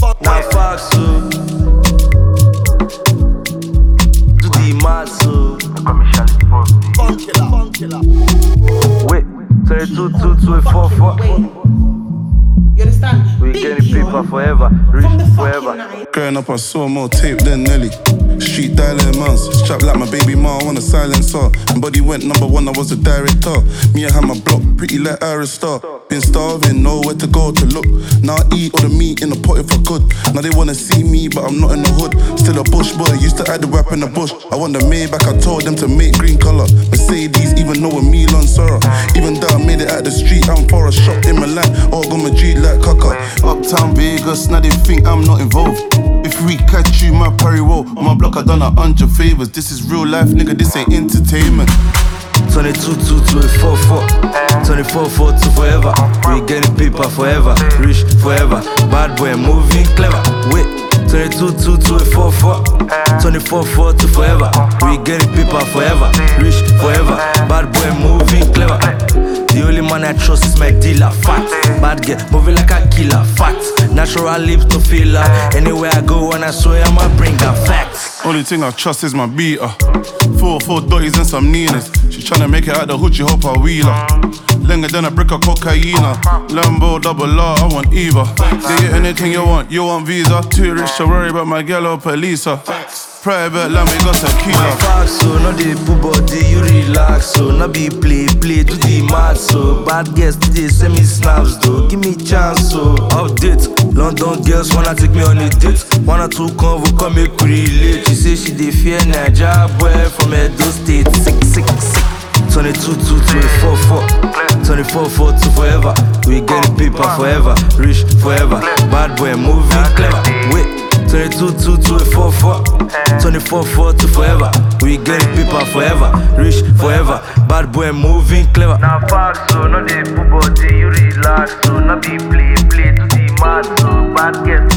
Now fuck so. Do the mad so. Wait, 22, 2, 2, 4, 4. You understand? We getting paper forever, rich forever. Growing up, I saw more tape than Nelly. Street dialing mouse, strapped like my baby ma on a silencer. And body went number 1, I was a director. Me, I had my block, pretty like Iris Star. Been starving, nowhere to go to look. Now I eat all the meat in the pot if I could. Now they wanna see me, but I'm not in the hood. Still a bush boy, used to add the rap in the bush. I want the Maybach, I told them to make green color. Mercedes, even though with Milan Sora. Even though I made it out the street, I'm for a shop in Milan. Or go Madrid like Kaka. Uptown Vegas, now they think I'm not involved. If we catch you, my parry roll. On my block, I done 100 favors. This is real life, nigga, this ain't entertainment. 22, 2, 2, 4, 4. 24, 4, 2 forever. We getting paper forever, rich forever. Bad boy moving clever. Wait, 22, 2, 2, 4, 4. 24, 4, 2 forever. We getting paper forever, rich forever. Bad boy moving clever. The only man I trust is my dealer, fat. Bad girl, moving like a killer, fat. Natural lips to feel her. Anywhere I go, when I swear I'ma bring her facts. Only thing I trust is my beater. 4 dotties and some Ninas. She tryna make it out the hood, she hop her wheeler. Longer than a brick of cocaine. Lambo, double R, I want either. Get you anything you want visa. Too rich to worry about my girl or police. Private land, we got tequila. Fuck so, no dey put body, you relax so. No be play, do the mad so. Bad girls today send me snaps though, give me chance so. Update, London girls wanna take me on a date. 1 or 2 convo come make we relate. She say she dey fear Naija boy from Edo State. Sick. 22, 2, 2, 4, 4. 24, 4, 2 forever. We getting paper forever, rich forever. Bad boy moving clever. Wait, 22, 2, 2, 4, 4. 24, 4, 2 forever. We getting paper forever, rich forever. Bad boy moving clever. Now fuck so, no dey put body, you relax so. No be play, do the mad so. Bad girl